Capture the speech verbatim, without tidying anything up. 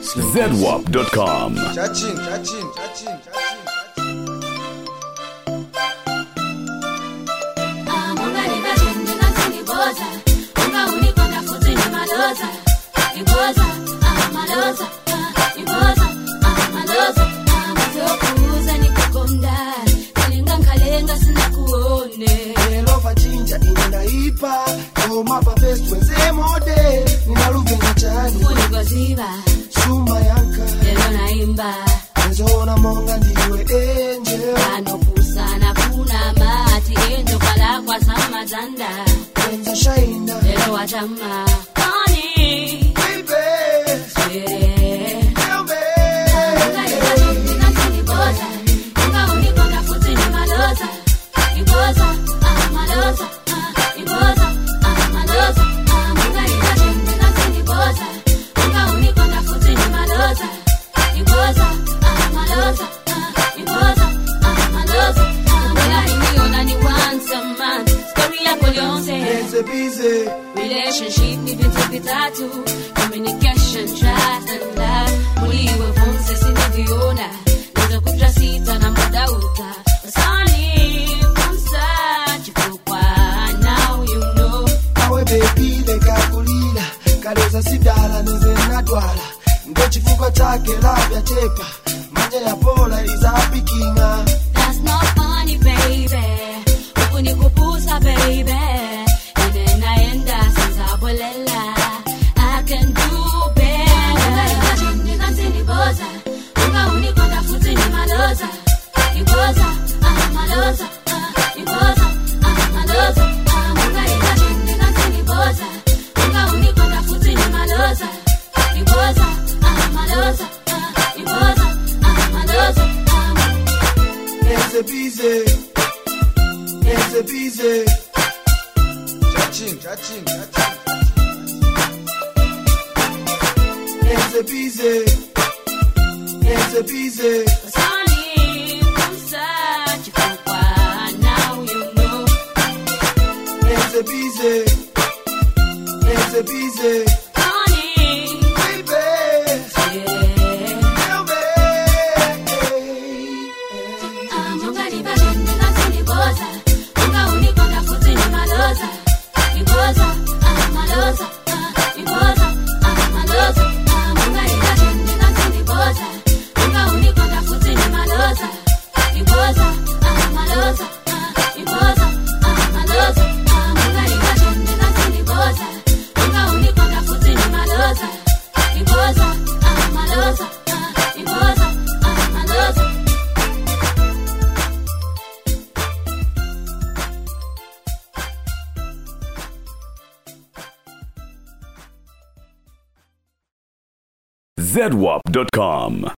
Z W A P dot com. Chachin, chachin, chachin, chachin, chachin. Ah, munga liba jende na tini boza. Munga unikonda futi ni maloza. Iboza, ah maloza, ah iboza, ah maloza. Ah matokuza ni kukonda. Kalenga kalenga sina kuone. Hello fachinja inaipa. Yo mapa best wenze mode. Ninaruge ngachani. Muni goziba. Suma yanka. Lelo naimba. Nzona monga ndiwe angel. Ano kusana kuna mati. Endo kala kwa sama zanda. Enza shaina. Lelo wajama. Honey. Baby. Yeah. Tell me. Munga liba jende na tini boza. Munga unikonda futi ni maloza. Iboza, ah maloza, ah iboza, ah maloza. Ah munga liba jende na tini boza. Munga unikonda futi ni maloza. Iboza, ah maloza, ah iboza, ah maloza. Ah munga iniona ni once a month. Story yako lyonse. Enze busy. Relationship ni vitu vitatu. Communication, trust and love. Muliwe vonse sinaviona. Neza kutrasita na muda uta. Basani, punsa, chifukwa. Now you know. Awe baby leka kulila. Kaleza sidala neze nadwala. Ndo chifuko chake labia chepa. Manja ya pola izapikinga. That's not funny, baby. Huku ni kupusa, baby. Ine naenda sasa bolela. I can do better. Munga liba jende na tini boza. Munga unikonda futi ni maloza. Iboza, ah maloza, ah iboza, ah maloza. Ah munga liba jende na tini boza. Munga unikonda futi ni maloza. Iboza, ah maloza, ah iboza, ah maloza. Ah Enze busy. Enze busy. Chachin, chachin, chachin. Enze busy. Enze busy. Basani, punsa, chifukwa. Now you know. Enze busy. Enze busy. Honey, Baby. yeah. Tell me. Ah, munga liba jende na tini boza. Munga unikonda futi ni maloza. Iboza, ah maloza, ah iboza, ah maloza. Ah, munga liba jende na tini boza. Munga unikonda futi ni maloza. Iboza, ah maloza, ah iboza, ah maloza. Ah, munga liba jende na tini boza. Munga unikonda futi ni maloza. Iboza, ah maloza, ah iboza, ah maloza. Z W A P dot com.